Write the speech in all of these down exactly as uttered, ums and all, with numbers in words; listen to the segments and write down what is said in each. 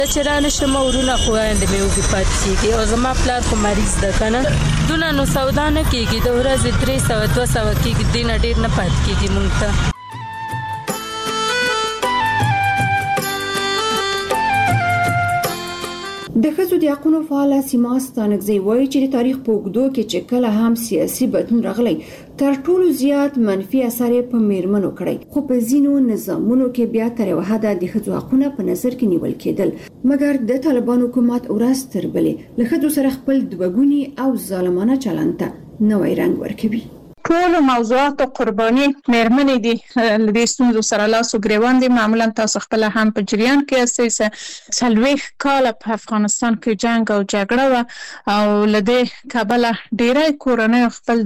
چې را نشم ورونه خویندې مې وږي پاتې کېږي او زما پلار خو مریض ده که نه دونه نو سودا نه کېږي د ورځې درې سوه دوه سوه کېږي دې نه ډېر نه پاتې کېږي مونږ ته. د ښځو د حقونو فعاله سیما ستانکزی وایي چې د تاریخ په اوږدو کې چې کله هم سیاسي بدلون راغلی تر ټولو زیات منفي اثر یې په میرمنو کړی خو په ځینو نظامونو کې بیا تر یوه حده د ښځو حقونه په نظر کې نیول کېدل مګر د طالبان حکومت ورځ تر بلې له ښځو سره خپل دوګوني او ظالمانه چلند ته نوی رنګ ورکوي. ټول موضوعات قرباني مېرمنې دي د دې ستونزو سره لاس او ګریوان دي. معمولا تاسو خپل هم په جریان کې اساس څلوېښت کاله په افغانستان کې جنگ او جګړه وه او له دې کبله ډېری کورنۍ خپل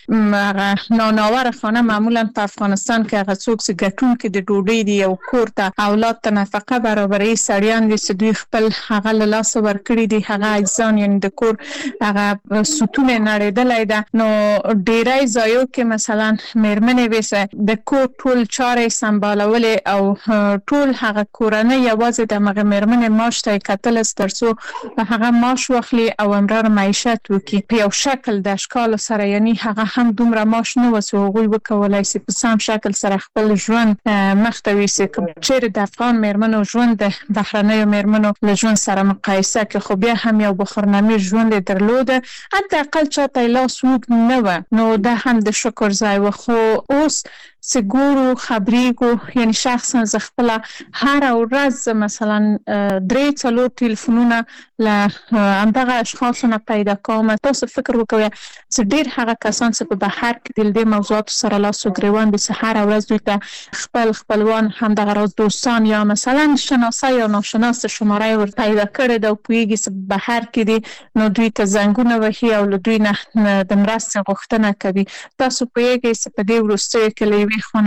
د ناناوره خانه معمولا په افغانستان کې هغه څوک چې ګټونکي د ډوډۍ دي او کور ته اولاد ته نفقه برابروي سړیان دي چې دوی خپل هغه له لاسه ورکړي دي هغه اجزان یعنې د کور هغه ستون یې نړېدلی ده نو ډېری ځایو کې مثلا مېرمنې ویسه د کور ټول چارې سمبالولې او ټول هغه کورنۍ یوازې د هغه مېرمنې معاش ته یې کتل تر څو په هغه معاش واخلي او امرار معیشت وکړي په یو شکل د اشکالو سره یعنی هغه هم دومره معاش نه و چې هغوی وکولی شي په سم شکل سره خپل ژوند مخ ته یوسي. چیرې د افغان مېرمنو ژوند د بهرنیو مېرمنو له ژوند سره مقایسه کې خو بیا هم یو بخارنامې ژوند یې درلوده حداقل چاته یې لاس اوږد نه وه نو دا هم د شکر ځای و. خو اوس چې ګورو خبرېږو یعنی شخصا زه خپله هره ورځ مثلا درې څلور ټلیفونونه له همدغه اشخاصو نه پیدا کوم. تاسو فکر وکوئ چې ډېر هغه کسان چې په بهر کې د دې موضوعاتو سره لاس و ګریوان دي چې هره ورځ دوی ته خپل خپلوان همدغه راز دوستان یا مثلا شناسه یا ناشناسه شماره یې ور پیدا کړې ده او پوهېږي چې بهر کې دي نو دوی ته زنګونه وهي او له دوی نه د مرستې غوښتنه کوي. تاسو پوهېږئ چې په دې وروستیو کې له یوې خونه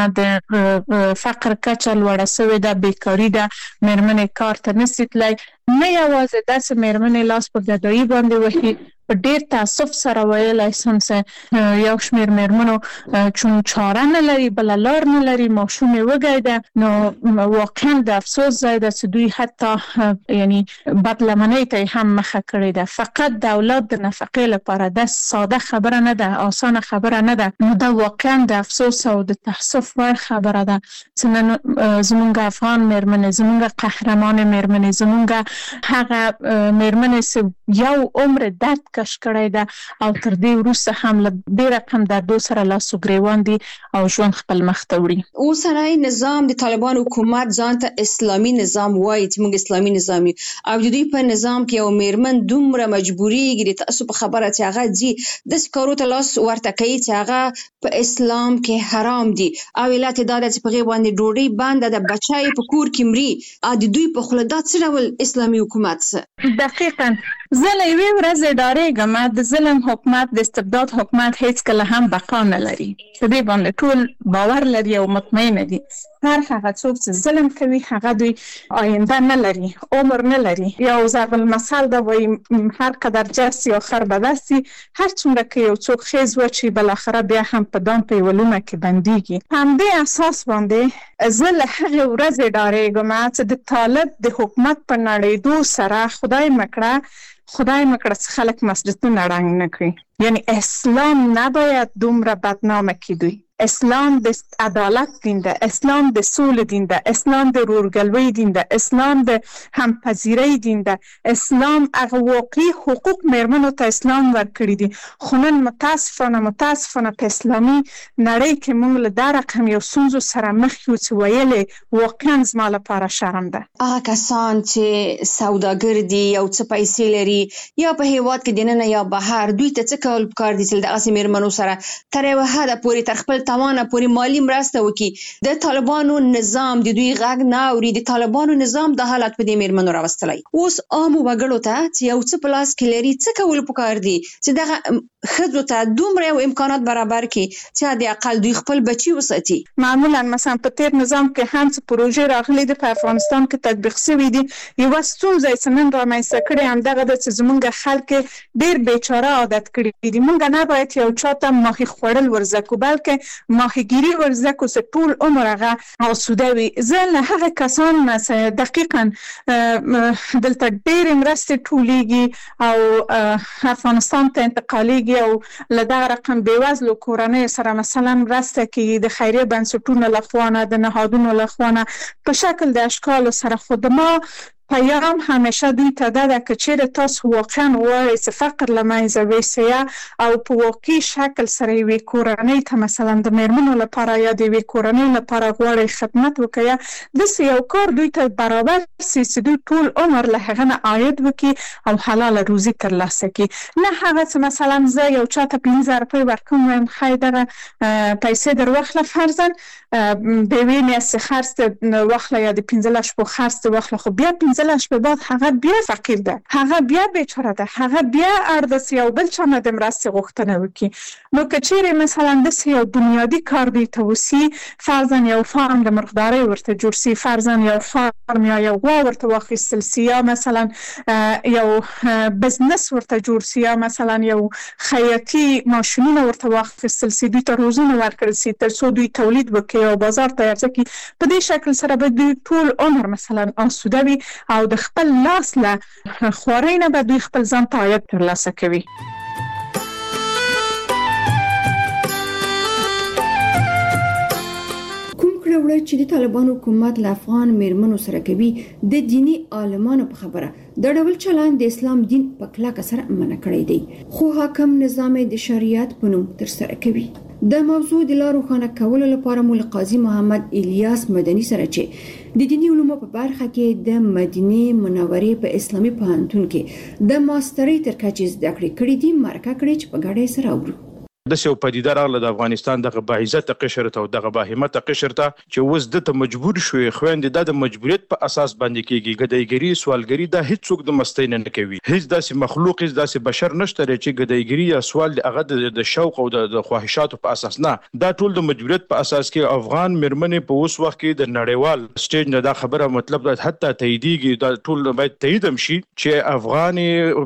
د فقر کچه لوړه سوې ده بېکاري ده مېرمنې کار ته نشي تللی نه یوازې داسې مېرمنې لاس په ګدایي باندې وهي په ډېر تاسف سره ویلی شم چې یو شمېر مېرمنو چون چاره نه لري بله لار نه لري ماشوم یې وږی ده نو واقعا د افسوس ځای ده چې دوی حتی یعنی بدلمنۍ ته یې هم مخه کړې ده. فقط د اولاد د نفقې لپاره دا ساده خبره نه ده اسانه خبره نه ده نو دا واقعا د افسوس او د تاسف وړ خبره ده چې نن زمونږ افغان مېرمنې زمونږ قهرمان مېرمنې زمونږ هغه مېرمنې چې یو عمر درد کش کړی ده او تر دې وروسته هم له دې رقم دردو سره لاس و ګریوان دي او ژوند خپل مخ ته وړي. اوسنی نظام د طالبان حکومت ځان ته اسلامي نظام وایي چې موږ اسلامي نظام یو او د دوی په نظام کې یو مېرمن دومره مجبورېږي د تاسو په خبره چې هغه ځي داسې کارو ته لاس ورته کوي چې هغه په اسلام کې حرام دي او علت یې دا ده چې په هغې باندې ډوډۍ بنده ده بچه یې په کور کې مري او د دوی په خوله دا څه ډول اسلامي حکومت څه. دقیقا زه له یوې ورځې ډارېږم د ظلم حکومت د استبداد حکومت هیڅکله هم بقا نه لري په دې باندې ټول باور لري او مطمئنه دي. هر هغه څوک چې ظلم کوي هغه دوی آینده نه لري عمر نه لري. یو ضرب المثل ده وایي هر قدر جستی آخر بدستی هر څومره که یو څوک خیز وچی بالاخره بیا هم په دام په یوه لومه کې بندیږي. همدې اساس باندې زه له هغې ورځې ډارېږم چې د طالب د حکومت په نړېدو سره خدای مکړه خدای مکړه چې خلک مسجدونه ړنګ نه کړي یعنی اسلام نباید دومره بدنامه کړي. اسلام د عدالت دین ده اسلام د سولې دین ده اسلام د ورورګلوۍ دین ده اسلام د همپذیرۍ دین ده اسلام هغه واقعي حقوق مېرمنو ته اسلام ورکړي دي خو نن متاسفانه متاسفانه په اسلامي نړۍ کې موږ له دا رقم یو ستونزو سره مخ یو چې ویلې واقعا زما لپاره شرم ده. هغه کسان چې سوداګر دي یو څه پیسې لري یا په هېواد کې دننه یا بهر دوی ته څه کول پکار دي چې دغسې مېرمنو سره تر یوه حده پورې تر خپل توانه پورې مالی مرسته وکړي. د طالبانو نظام د دوی غږ نه اوري د طالبانو نظام د حالت په دې مېرمنو راوستلی. اوس عامو وګړو ته چې یو څه په لاس کې لري څه کول پکار دي چې دغه ښځو ته دومره یو امکانات برابر کړي چې حد اقل دوی خپل بچي وساتي. معمولا مثلا په تېر نظام کې هم څه پروژې راغلي دي په افغانستان کې تطبیق شوي دي. یوه ستونزه یې چې نن رامنځته کړې همدغه ده چې زموږ خلک ډېر بېچاره عادت کړي دي. موږ نه باید یو چا ته ماهي خوړل ور زده کړو بلکې ماهیګیري ورزده کو چې ټول عمر هغه آسوده وي. زه له هغه کسان نه چې دقیقاً دلته ډېرې مرستې ټولېږي او افغانستان ته انتقالېږي او له دغه رقم بېوزلو کورنیو سره مثلا مرسته کېږي د خیریه بنسټونو له خوا نه، د نهادونو له خوا نه په شکل د اشکالو سره. خو د ما پیام همیشه دوی ته ده ده که چیرې تاسو واقعا غواړئ چې فقر له منځه یوسئ او په واقعي شکل سره یوې کورنۍ ته مثلا د مېرمنو لپاره یا د یوې کورنۍ لپاره غواړئ خدمت وکړئ، داسې یو کار دوی ته برابر سي چې دوی ټول عمر له هغه نه عاید وکړي او حلاله روزي ترلاسه کړي. نه هغه چې مثلا زه یو چا ته پنځه روپۍ ورکوم وایم ښایي دغه پیسې در واخله فرضاً د یوې میاشتې خرڅ دې واخله یا د پنځلس شپو خرڅ دې واخله، خو بیا پنځلس شپې بعد هغه بیا فقیر ده، هغه بیا بیچاره ده، هغه بیا اړ ده چې یو بل چا نه د مرستې غوښتنه وکړي. نو که چیرې مثلا داسې یو بنیادي کار دوی ته وسي، فرضاً یو فارم د مرغدارۍ ورته جوړ سي، فرضاً یو فارم یا یو غوا ورته واخیستل سي، یا مثلا یو بزنس ورته جوړ سي، یا مثلا یو خیاطي ماشینونه ورته واخیستل سي، دوی ته روزونه ورکړل سي تر څو دوی تولید وکړي او بازار ته عرضه کړي. په دې شکل سره به دوی ټول عمر مثلا آسوده وي او د خپل لاس له خوارۍ نه به دوی خپل ځان ته عاید ترلاسه کوي. وړه چې د طالبان حکومت له افغان مېرمنو سره کوي د دینی عالمانو په خبره د ډول چلند د اسلام دین په کلکه سره منع کړی دی، خو حاکم نظام د شریعت په نوم تر سره کوي. د موضوع د لا روښانه کولو لپاره مول قاضي محمد الیاس مدني سره چې د دینی علومو په برخه کې د مدینه منورې په اسلامي پوهنتون کې د ماسترۍ تر کچې زده کړې کړې دي مرکه کړې چې په ګډه سره اورو. د سیو پدیده راغله د افغانستان دغه باعزت قشر ته او دغه باهمت قشر ته چې وز د ته مجبور شوې خويندې د مجبوریت په اساس باندې کېږي. ګدایګری سوالګری د هیڅوک د مستۍ نه کوي، هیڅ داسې مخلوق هیڅ داسې بشر نشته چې ګدایګری یا سوال د هغه د شوق او د خواهشاتو په اساس نه، دا ټول د مجبوریت په اساس کې افغان مېرمنې په اوس وخت کې د نړیوال سټیج نه دا خبره مطلب د حتی تاییدېږي، دا ټول باید تایید هم شي چې افغان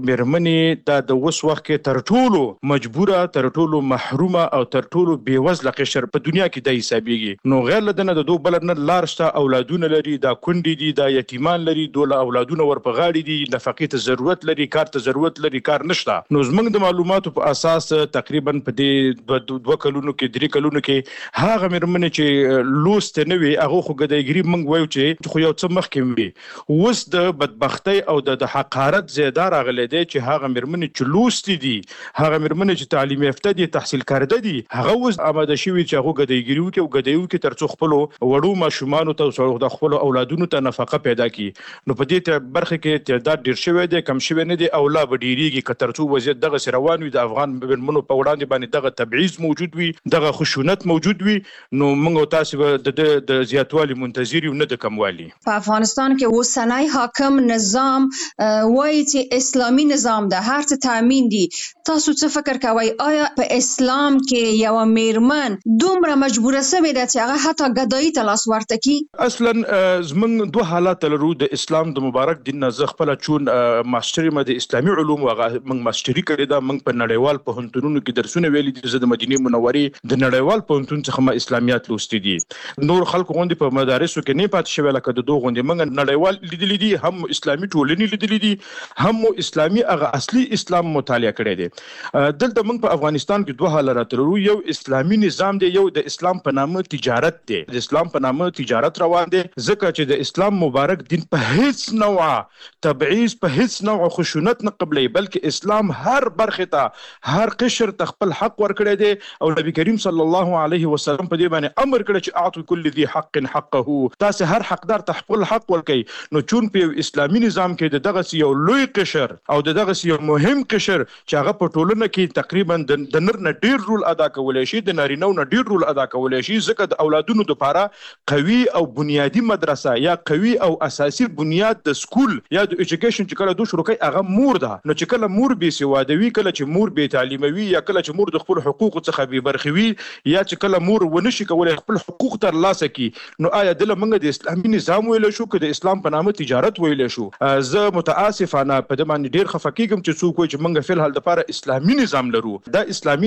مېرمنې د اوس وخت کې تر ټولو مجبوره، تر ټولو محرومه او تر ټولو بیوزله قشر په دنیا کې د حسابيږي. نو غیر لدنه د دوه بل نه لار شته، اولادونه لري، دا کونډې دي، دا یتیمان لري، دوله اولادونه ور په غاړي دي، نفقې ته ضرورت لري، کار ته ضرورت لري، کار نشته. نو زمونږ د معلوماتو په اساس تقریبا په دې دوه کلونو کې درې کلونو کې هغه مېرمنې چې لوست نه وي هغه خو ګدایګری موږ وایو چې خو یو څه مخکې وي، اوس د بدبختۍ او د حقارت زیاده راغلی دی چې هغه مېرمنې چې لوست دي، هغه مېرمنې چې تعلیم یافته دي، تحصیل کرده دي، هغه اوس آماده شوي چې هغه ګدایګری وکړي او ګدایو کې تر څو خپل وړو ماشومانو ته او د خپل اولادونو ته نفقه پیدا کړي. نو په دې برخه کې تعداد ډیر شوی دی، کم شوی نه دی او لا به ډیریږي که تر څو وضعیت دغه روان وي، د افغان مېرمنو په وړاندې باندې دغه تبعیض موجود وي، دغه خشونت موجود وي. نو موږ تاسو به د زیاتوالي منتظر یو نه د کموالي. په افغانستان کې اوسنی حاکم نظام وایي چې اسلامي نظام ده، هر څه تامین دي. تاسو څه فکر کوئ؟ آیا په اسلام کې یو مېرمن دومره مجبوره سوې ده چې هغه حتی ګدایي ته لاس ورته کړي؟ اصلا زمونږ دوه حالات لرو. د اسلام د مبارک دین نه زه خپله چون ماسټري مې د اسلامي علومو هغه موږ ماسټري کړې ده، موږ په نړیوال پوهنتونونو کې درسونه ویلي دي. زه د مدینې منورې د نړیوال پوهنتون څخه ما اسلامیات لوستي دي. نور خلکو غوندې په مدارسو کې نه پاتې شوی لکه د دوه غوندې موږ نړیوال لیدلي دي، هم اسلامي ټولنې لیدلي دي، هم اسلامي هغه اصلي اسلام مطالعه کړی دی. دلته موږ په افغانستان کې دوه حالات لرو. یو اسلامي نظام دی، یو د اسلام په نامه تجارت دی. د اسلام په نامه تجارت روان دی ځکه چې د اسلام مبارک دین په هیڅ نوع تبعیض، په هیڅ نوع خشونت نه قبلوي، بلکې اسلام هر برخه ته هر قشر ته خپل حق ورکړی دی. او نبی کریم صلی الله علیه وسلم په دې باندې امر کړی چې اعطوا كل ذي حق حقه، تاسو هر حقدار ته خپل حق ورکړئ. نو چون په اسلامي نظام کې دغه یو لوی قشر او دغه یو مهم قشر چې هغه په ټولنه کې تقریبا د نر نه ډیر رول ادا کولای شي، د نارینه‌و نه ډیر رول ادا کولای شي، ځکه د اولادونو لپاره قوي او بنیادی مدرسه یا قوي او اساسي بنیاد د سکول یا د ایجوکیشن چې کله دوه شروع کوي هغه مور ده. نو چې کله مور بې سواده وي، کله چې مور بې تعلیمه وي، یا کله چې مور د خپل حقوقو څخه بې برخې وي، یا چې کله مور ونه شي کولی خپل حقوق ترلاسه کړي، نو آیا دله موږ د اسلامي نظام ویلی شو که د اسلام په نامه تجارت ویلی شو؟ زه متاسفانه په دې باندې ډېر خفه کېږم چې څوک وایي چې موږ فی الحال دپاره اسلامي نظام لرو. دا اسلامي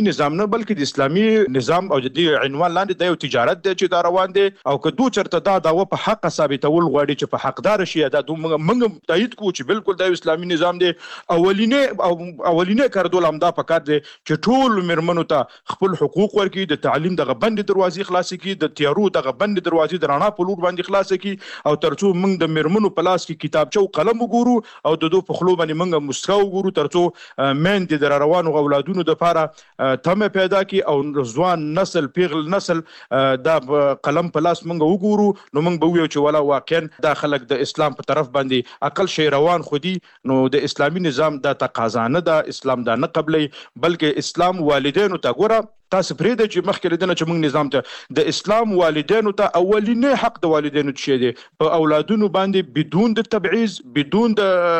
اسلامي نظام نه بلکې د اسلامي نظام او د عنوان لاندې د یو تجارت دی چې دا روان دی او که دوی چرته دا دعوه په حق ثابتول غواړي چې په حقدار شي دا دوی موږ تایید کوو چې بالکل د اسلامي نظام دی. اولینه او اولینه کاردول همدا پکار دی چې ټول میرمنو ته خپل حقوق ورکړي، د تعلیم دغه بند دروازې خلاص کړي، د تیارو دغه بند دروازې د رڼا په لور باندې خلاص کړي او ترڅو موږ د میرمنو په لاس کې کتابچه او قلم وګورو او د دوی په خلو باندې موږ مسکا وګورو ترڅو مېندې د روانو اولادونو لپاره تمه پیدا کړي او ځوان نسل پیغل نسل دا قلم په لاس موږ وګورو نو موږ به ویو چې ولا واقعا دا خلک د اسلام په طرف باندې عقل شي روان خودي. نو د اسلامي نظام دا تقاضا نه ده، اسلام دا نه قبلي، بلکې اسلام والدینو ته ګوره تاسو پرې د چې مخکې لیدنه چې موږ نظام ته د اسلام والدینو ته اولینی حق د والدینو څه دی په اولادونو باندې بدون د تبعیض، بدون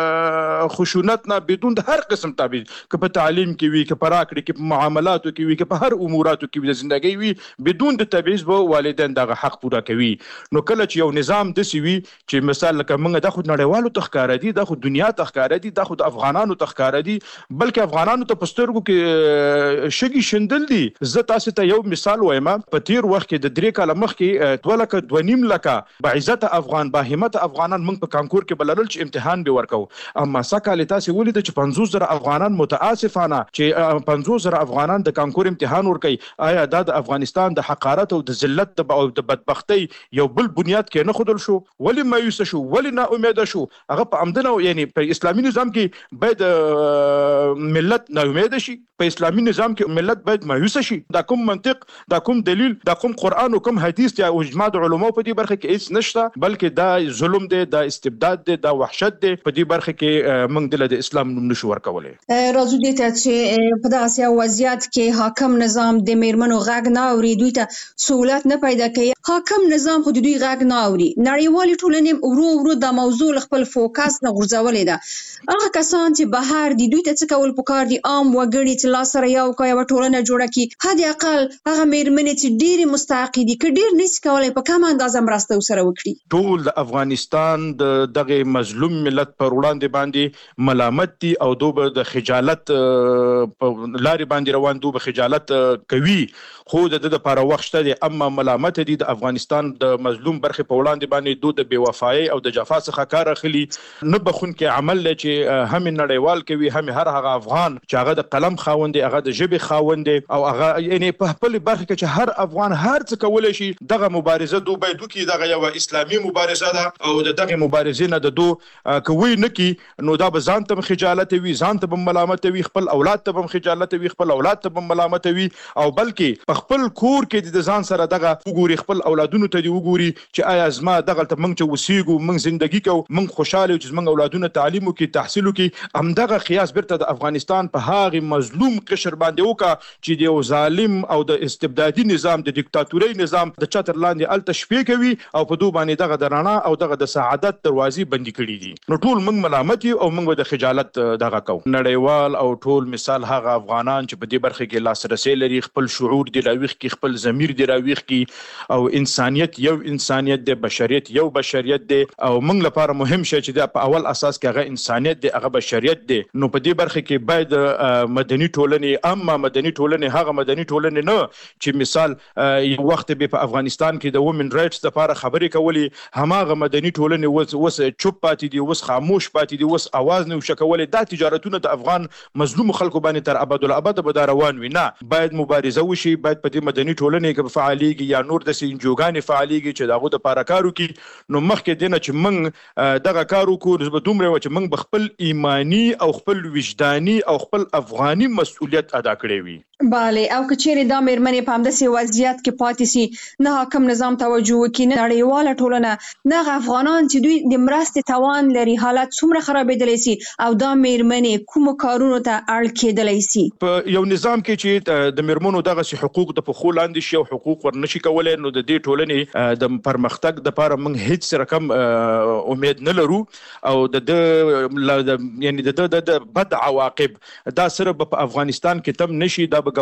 د خشونت نه، بدون د هر قسم تبعیض، که په تعلیم کې وي، که په راکړې کې، په معاملاتو کې وي، که په هر اموراتو کې د ژوندۍ وي، بدون د تبعیض به والدین دغه حق پوره کوي. نو کله چې یو نظام داسې وي چې مثال لکه موږ دا خو نړیوالو ته ښکاره دي، دا خو دنیا ته ښکاره دي، دا خو د افغانانو ته ښکاره دي، بلکې افغانانو ته په سترګو کې شګې شیندل دي. زه تاسو ته یو مثال وایم، په تیر وخت کې د درې کاله مخکې دوه لکه دوه نیم لکه بعزت افغان باهمت افغانان موږ په کانکور کې بلل چې امتحان به ورکو، اما سکه تاسو ولید چې پنځوس زره افغانان متاسفانه چې پنځوس زره افغانان د کانکور امتحان ورکي. آیا دا د افغانستان د حقارت او د ذلت او د بدبختی یو بل بنیاد کې نه خودل شو؟ ولی مایوس شو؟ ولی نا امید شو؟ هغه په عمدنه یعنی په اسلامي نظام کې باید ملت نا امید شي، په اسلامي نظام کې ملت باید مایوس شي. دا کوم منطق، دا کوم دلیل، دا کوم قرآن او کوم حدیث یا اجماع د علماء په دې برخه کې هیڅ نشته، بلکې دا ظلم دی، دا استبداد دی، دا وحشت دی. په دې برخه کې موږ د اسلام نوم نشو ورکولای. راځو دې ته چې په داسې وضعیت کې حاکم نظام د میرمنو غږ نه اوري، دوی ته سہولت نه پیدا کوي. حاکم نظام خو دوی غږ نه اوري. نړیوالې ټولنې ورو ورو د موضوع خپل فوکس نه غورځولې ده. هغه کسان چې بهر دي دوی ته څه کول پکار دي؟ عام وګړي چې لاس سره یو کوي او ټولنه جوړه کړي، حد اقل هغه میرمنې چې ډېرې مستحق دي که ډېر نشي کولی په کم اندازه مرسته ورسره وکړي. ټول د افغانستان د دغه مظلوم ملت پر وړاندې باندې ملامت دي او دوی د خجالت په لارې باندې روان، دوی خجالت کوي، خو د د لپاره وخت شته دي. اما ملامت دي د افغانستان د مظلوم برخې په وړاندې باندې دوی د بې وفایي او د جفا څخه کار اخلي. نه بخون کې عمل دی چې هم نړیوال کوي، هم هر هغه افغان چې هغه د قلم خاوند دی، هغه د ژبې خاوند دی او هغه یعنی په خپل برخه کې چې هر افغان هر څه کولای شي دغه مبارزه دوی باید وکړي. دغه یو اسلامي مبارزه ده او دغه مبارزې نه د دوی کوي نه کی نو دا به ځان ته خجالت وي، ځان ته ملامت وي، خپل اولاد ته خجالت وي، خپل اولاد ته ملامت وي، او بلکې په خپل کور کې د ځان سره دغه وګوري، خپل اولادونو ته دی وګوري چې آیا زما دغه ته موږ چې وسیګو، موږ ژوندۍ کوو، موږ خوشاله چې موږ اولادونه تعلیم وکړي، تحصیل وکړي. همدغه قیاس بیرته د افغانستان په هغه مظلوم قشر باندې وکړه چې د یو ظالم او د استبدادي نظام، د دیکتاتوري نظام د چتر لاندې الته شپې کوي او په دوی باندې دغه د رڼا او دغه د سعادت دروازې بندي کړي دي. نو ټول موږ ملامت یو او موږ د خجالت دغه کو. نړیوال او ټول مثال هغه افغانان چې په دې برخه کې لاسرسي لري، خپل شعور دی راويخ کی، خپل ضمیر دی راويخ کی، او انسانیت یو انسانیت دی، بشریت یو بشریت دی، او موږ لپاره مهم شي چې د په اول اساس کې هغه انسانیت دی، هغه بشریت دی. نو په دې برخه کې باید مدني ټولنې، اما مدني ټولنې هغه مدني ټولنې نه چې مثال یو وخت به په افغانستان کې د وومن رائټس لپاره خبرې کولې، هماغه مدني ټولنې وس وس چوپ پاتې دي، وس خاموش پاتې دي، وس आवाज نه وشکولې. دا تجارتونه د افغان مظلوم خلکو باندې تر ابد الابد به روان وي. نه، باید مبارزه وشي، باید په دې مدني ټولنې کې فعاليږي یا نور د سینجوګانې فعاليږي چې دغه د لپاره کار وکړي. نو مخکې دینه چې موږ دغه کار وکړو، زه به دومره و چې موږ خپل ایمانی او خپل وجداني او خپل افغاني مسؤلیت ادا کړی وي. bale او کچېرې دا میرمنې په همداسې وضعیت کې پاتې سي، نه حاکم نظام توجه وکړي، نه نړیواله ټولنه، نه هغه افغانان چې دوی د مرستې توان لري، حالت څومره خرابېدلی سي او دا میرمنې کومو کارونو ته اړ کېدلی سي. په یو نظام کې چې د میرمنو دغسې حقوق د پښو لاندې شي او حقوق ورنشي کولی، نو د دې ټولنې د پرمختګ دپاره موږ هیڅ رقم امید نه لرو او د ده یعنی د ده د بد عواقب دا سره به په افغانستان کې تم نشي. دا به ګاونډي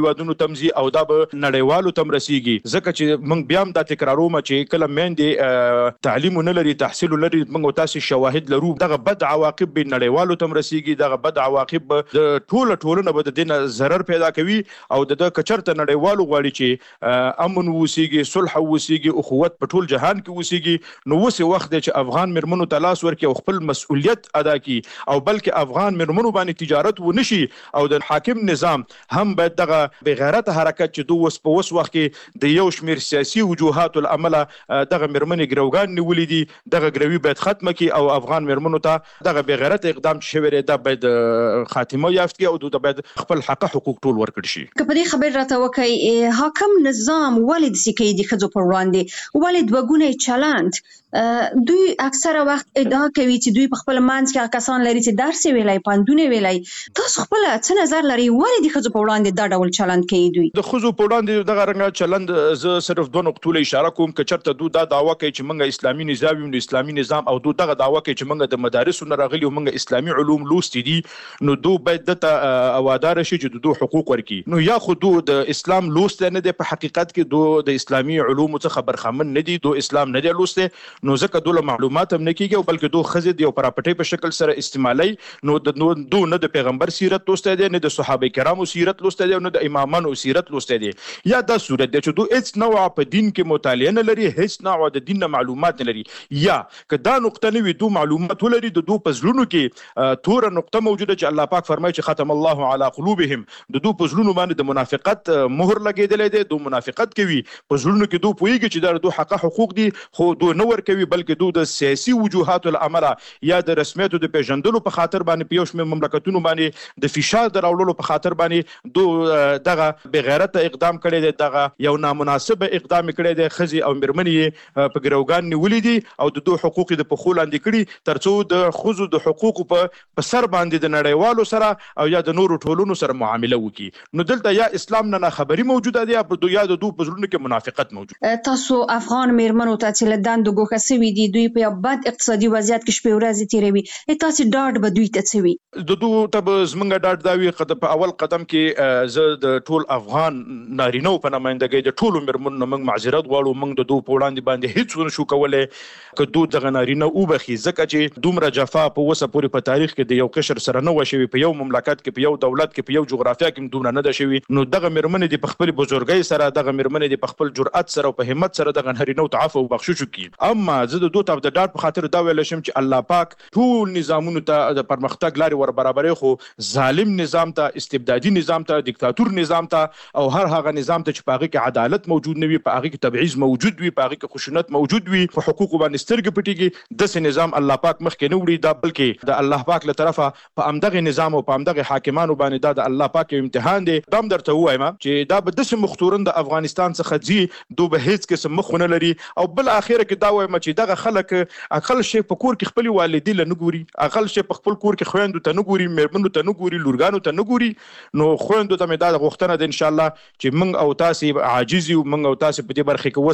هیوادونو تمزي او دا به نړیوالو تم رسیږي ځکه چې موږ بیا هم دا تکراروم چې کله میندې تعلیم نه لري تحصیل لري موږ تاسو شواهد لرو دغه بد عواقب به نړیوالو تم رسیږي دغه بد عواقب د ټوله ټولنه به د دین ضرر پیدا کوي او د کچرته نړیوالو غواړي چې امن وسیږي صلح وسیږي اخوت په ټول جهان کې وسیږي نو وسه وخت چې افغان مرمنو تلاش ورکړي او خپل مسؤلیت ادا کړي او بلکې افغان مرمنو باندې تجارت ونشي او د حاکم نظام هم باید دغه بغیرت حرکت چې دوه وس په وس وخت کې د یو شمیر سیاسي وجوهات العمل دغه مرمنې ګروګان نیولې دي دغه ګروي باید ختم کړي او افغان مرمنو ته دغه بغیرت اقدام شوی دی باید خاتمه یافت کړي او د باید خپل حق حقوق ټول ورکړي شي. که په دې خبر راته وکړي حاکم نظام ولید سکی د خځو پر وړاندې ولید وګونه چلند دوی اکثره وخت ادعا کوي چې دوی په خپل منځ کې کسان لري چې درس ویلای پاندونه ویلای تاسو خپل څه نظر لري ولې د خځو په وړاندې دا ډول چلند کوي دوی د خځو په وړاندې دغه رنګ چلند زه صرف دوه نقطو له اشاره کوم چې چرته دوی دا دعوا کوي چې موږ اسلامي نظام یو اسلامي نظام او دوی دغه دعوا کوي چې موږ د مدارسو نه راغلي او موږ اسلامي علوم لوستي دي نو دوی باید د اوادار شي چې دوی حقوق ورکړي نو یا خو دوی د اسلام لوست نه دی په حقیقت کې دوی د اسلامي علوم څخه خبرخمن نه دي دوی اسلام نه دی لوسته نو ځکه دوی معلومات هم نه کیږي او بلکې دوی خزې دی او پراپټي په شکل سره استعمالي نو د دوی نه د پیغمبر سیرت لوسته دي نه د صحابه کرامو سیرت لوسته دي نه د امامانو سیرت لوسته دي یا دا صورت دی چې دوی هیڅ نوع په دین کې مطالعه نه لري هیڅ نوع د دین معلومات نه لري یا کدا نقطه نه وي دوی معلومات ولري د دوی په زړونو کې تور نقطه موجوده چې الله پاک فرمایي چې ختم الله على قلوبهم د دوی په زړونو باندې د منافقت مهر لګیدل دي دوی منافقت کوي په زړونو کې دوی پوهیږي چې دا دوی حق حقوق دي خو دوی نه ور کوي بلکې دوی د سیاسي وجوهات العمل یا د رسمیاتو د پیژندلو په خاطر باندې په یو شمېر مملکتونو باندې د فشار دراوړلو په خاطر باندې دوی دغه بغیرت اقدام کړی دی دغه یو نامناسب اقدام کړی دی خزي او مرمنې په ګروګان نیولې دي او د دوی حقوق د پخول اندې کړي ترڅو د خزو د حقوق په سر باندې د نړیوالو سره او یا د نورو ټولونو سره معامله وکړي نو دلته یا اسلام نه خبري موجوده دی په دوی یا د دوی په زړونو کې منافقت موجود تاسو افغان مرمنو ته چې لدان د ګوښه سوي دي دوی په بد اقتصادي وضعیت کې شپې ورځې تیروي تاسو ډاډ به دوی ته څوي د دوی ته زمونږ ډاډ دا وي په اول قدم کې زه د ټول افغان نارینه په نمائندګۍ د ټولو مرمنو موږ معذرت غواړو موږ د دوی په وړاندې باندې هیڅ ونه شو کولای که دوی دغه نارینه وبخي ځکه چې دومره جفا په وسه پورې په تاریخ کې د یو قشر سره نه وشوي په یو مملکت کې په یو دولت کې په یو جغرافیا کې دومره نه ده شوي نو دغه مرمنې د خپل بزرګۍ سره دغه مرمنې د خپل جرأت سره او په همت سره دغه نارینه او تعفو بخښو کی اما زه د دوی ته د ډاډ په خاطر دا ویل شم چې الله پاک ټول نظامونو ته د پرمختګ لاري ور برابرې خو ظالم نظام ته استبدادي نظام ته دیکتاتور نظام ته او هر هغه نظام ته چې په هغه کې عدالت موجود نه وي په هغه کې تبعیض موجود وي په هغه کې خشونت موجود وي په حقوق باندې سترګې پټيږي د سه نظام الله پاک مخکې نه وړي دا بلکې د الله پاک له طرفه په امدغه نظام او په امدغه حاکمانو باندې دا د الله پاک امتحان دی دام درته وایم چې دا به د سه مختورن د افغانستان څخه ځي دوی به هیڅ قسم مخونه لري او بل اخره کې دا وایم چې دغه خلک اقل شي په کور کې خپل والدین له نګوري اقل شي په خپل کور کې خويندو ته نګوري مېرمنو ته نګوري لورګانو ته نګوري نو خويندو ته مې دا غوښتنه ده ان شاء الله چې موږ او تاسو عاجز یو موږ او تاسو په دې برخه کې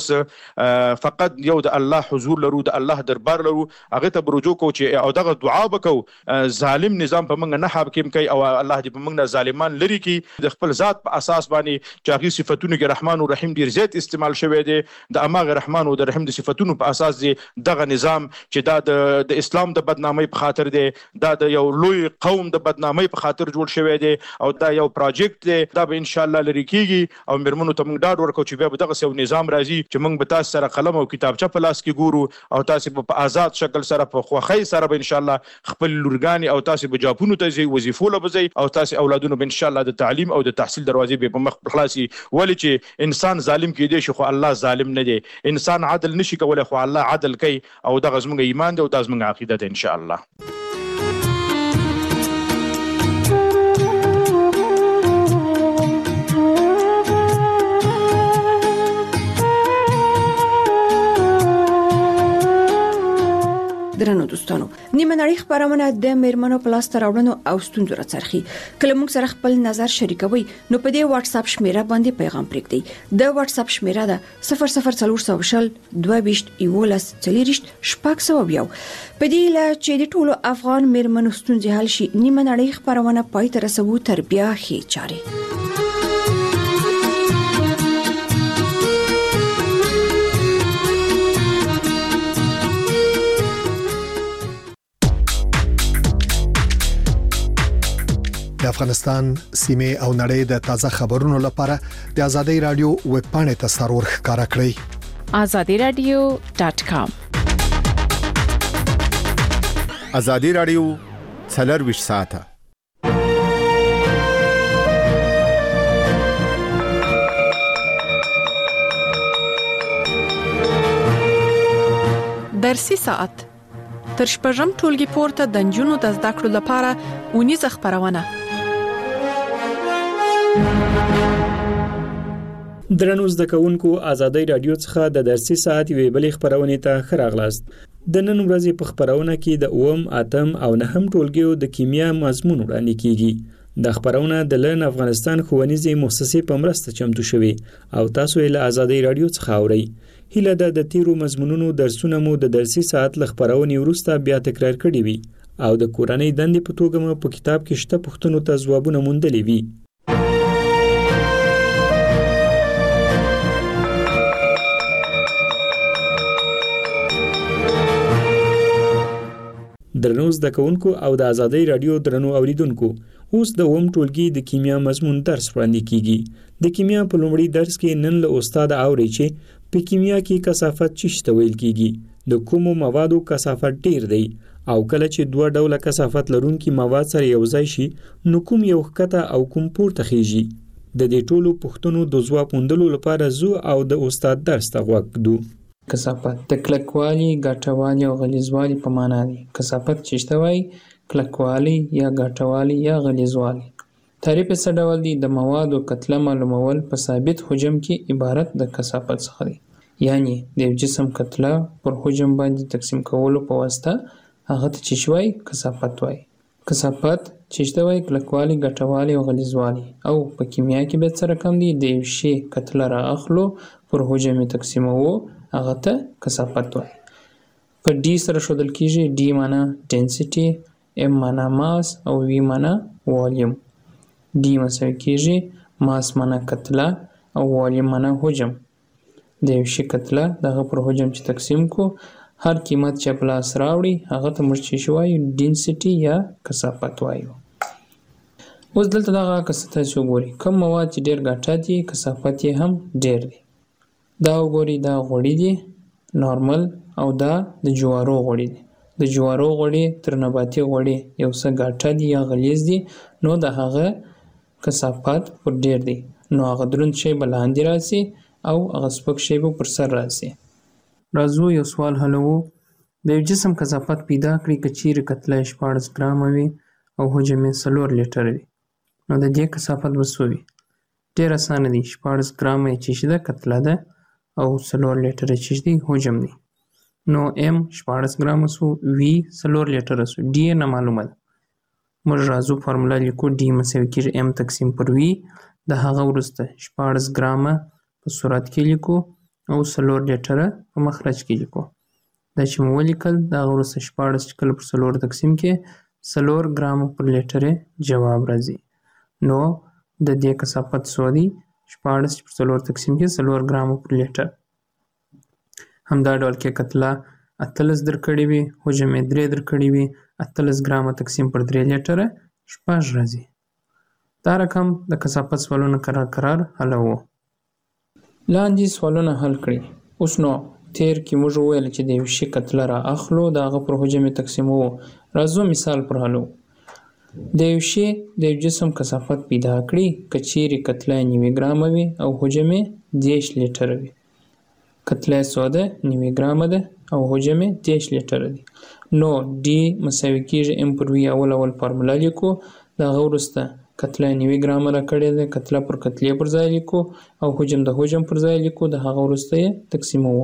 وس فقط یو د الله حضور لرو د الله دربار لرو هغه ته برجو کو چې او دغه دعا وکاو ظالم نظام په موږ نه حاکم کوي او الله دې په موږ نه ظالمان لري کی د خپل ذات په اساس باندې چې هغه صفاتونه کې رحمان او رحیم ډیر زیات استعمال شوی دي د اماغه رحمان او د رحیم د صفاتونو په اساس دي دغه نظام چې دا د د اسلام د بدنامۍ په خاطر دی دا د یو لوی قوم د بدنامۍ په خاطر جوړ شوی دی او دا یو پروجیکټ دی دا به ان شاء الله لري کیږي او مرمنو ته موږ ډاډ ورکو چې به دغه یو نظام راځي چې موږ به تاسو سره قلم او کتابچه په لاس کې ګورو او تاسو په آزاد شکل سره په خوخی سره به ان شاء الله خپل لورګانی او تاسو به جاپونو ته ځي وظیفو له بځي او تاسو اولادونو به ان شاء الله د تعلیم او د تحصیل دروازې به په مخ خلاصي ولی چې انسان ظالم کیدی شي خو الله ظالم نه دی انسان عدل نشي کولای خو الله عدل کوي او دغه زموږ ایمان دی او دغه زموږ عقیده ده ان شاء الله درنو دوستانو نیمه نړۍ خبرونه د میرمنو پلاس تراوړنو او ستونزو راڅرخي کله موږ سره خپل نظر شریکوي نو په دې واتس اپ شمیره باندې پیغام پرېږدئ د واتس اپ شمیره ده صفر صفر څلور سوه شل دوه ویشت یولس څلېرویشت شپږ سوه یو په دې لا چې د ټولو افغان میرمنو ستونزې حل شي نیمه نړۍ خبرونه پای ته رسوو تر بیا ښې چارې د افغانستان سیمه او نړۍ د تازه خبرونو لپاره د آزادۍ رادیو ویب پاڼې ته سرور ښکارا کړئ azadi radio dot com آزادۍ رادیو څلور ساعته درسي ساعت تر شپږم ټولګي پورته د نجونو د زده کړو لپاره ونیزه خبرونه. درنو زده کوونکو آزادۍ رادیو څخه د درسي ساعت وی بلې خبرونه ته خراغلاست. د نن ورځې په خبرونه کې د اوم اتم او نهم ټولګیو د کیمیا مضمون وړاندې کیږي. د خبرونه د لن افغانستان ښوونیزې مؤسسې په مرسته چمتو شوې او تاسو یې له آزادۍ رادیو څخه اورئ. هیله ده د تیرو مضمونونو درسونه مو د درسي ساعت له خبرونې وروسته بیا تکرار کړي وي او د کورنۍ دندې په توګه مو په کتاب کې شته پوښتنو ته ځوابونه موندلي وي. درنو زده کوونکو او د آزادۍ رادیو درنو اوریدونکو، اوس د اوم ټولګي د کیمیا مضمون درس وړاندې کیږي. د کیمیا په لومړي درس کې نن له استاد اوري چې په کیمیا کې کثافت څه ته ویل کیږي، د کومو موادو کثافت ډیر دی او کله چې دوه ډوله کثافت لرونکي مواد سره یو ځای شي نو کوم یو ښکته او کوم پورته خيږي. د دې ټولو پوښتنو د ځواب موندلو لپاره زو او د استاد درس ته غوږ ږدو. کثافت د کلکوالي، ګټوالي او غلیظوالي په معنا دی. کثافت چې شتوي کلکوالي یا ګټوالي یا غلیظوالي. تعریف څه ډول دی؟ د موادو کتله معلومول په ثابت حجم کې عبارت د کثافت څخه دی. یعنی د جسم کتله پر حجم باندې تقسیم کولو په واسطه هغه ته چې شوی کثافت وای. کثافت چې شتوي کلکوالي، ګټوالي او غلیظوالي. او په کیمیا کې به څه رقم دی؟ د یو شی کتله را اخلو پر حجم تقسیموو هغه ته کثافت وای. په ډي سره ښودل کیږي. ډي معنا ډنسټي، ام معنا ماس او وی معنا والیوم. ډي مساوي کیږي ماس معنا کتله او والیوم معنا حجم. د یو شي کتله دغه پر حجم چې تقسیم کو هر قیمت چې په لاس راوړي هغه ته موږ چې شوی ډنسټي یا کثافت وایو. اوس دلته دغه کثافت وګورئ. کوم مواد چې ډیر ګټه دي کثافت یې هم ډیر دی. دا وګورئ، دا غوړي دي نارمل او دا د جوارو غوړي دي. د جوارو غوړي تر نباتي غوړي یو څه ګټه دي یا غلیظ دي، نو د هغه کثافت پر ډیر دی. نو هغه دروند شی به لاندې راسي او هغه سپک شی به پر سر راسي. راځو یو سوال حلو. د یو جسم کثافت پیدا کړئ که چیرې کتله شپاړس ګرامه وي او حجم یې څلور لیټره وي، نو د دې کثافت به څه وي؟ ډېر اسانه دی. شپاړس ګرامه یې چې ده کتله ده او څلور لیټره چې دی حجم دی. نو ام شپاړس ګرامه سو، وی څلور لیټره سو، ډي نه معلومه ده. موږ راځو فارموله لیکو. ډي مساوي کېږي ام تقسیم پر وی. د هغه وروسته شپاړس ګرامه په صورت کې لیکو او څلور لیټره په مخرج کې لیکو. دا چې مو ولیکل د هغه وروسته شپاړس چې کله پر څلور تقسیم کې څلور ګرامه پر لیټره جواب راځي. نو د دې کثافت څو دی؟ شپاړس پر څلور تقسیم کې څلور ګرامه پر لیټر. همدا ډول کې کتله اتلس درکړې وي، حجم یې درې درکړې وي، اتلس ګرامه تقسیم پر درې لیټره شپږ راځي. دا رقم د کثافت سوالونه قرار قرار حلوو. لاندې سوالونه حل کړئ. اوس نو تیر کې موږ وویل چې د یو شي کتله را اخلو د هغه پر حجم یې تقسیموو. راځو مثال پر حلو. د یو شي د یو جسم کثافت پیدا کړئ که چیرې کتله نوي ګرامه وي او حجم یې دېرش لیټره وي. کتله یې څو ده؟ نوي ګرامه ده او حجم یې دېرش لیټره دی. نو ډي مساوي کېږي ام پر وي. اول اول فارموله لیکو. د هغه وروسته کتله نوي ګرامه را کړې ده، کتله پر کتلې پر ځای لیکو او حجم د حجم پر ځای لیکو. د هغه وروسته یې تقسیموو.